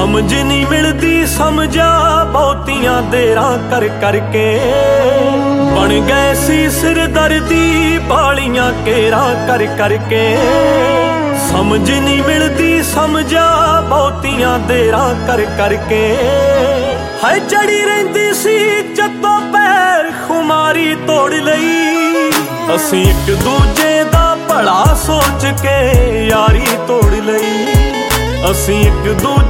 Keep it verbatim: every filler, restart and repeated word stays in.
समझ नहीं मिलती समझा बहुतियां देरां कर करके बन गए सी सिरदर्दी बालियां केरां कर करके समझ नहीं मिलती समझा बहुतियां देरां कर करके है चढ़ी रहिंदी सी जद्दों पैर खुमारी तोड़ लई असीं एक दूजे दा भला सोच के यारी तोड़ लई असीं एक दूजे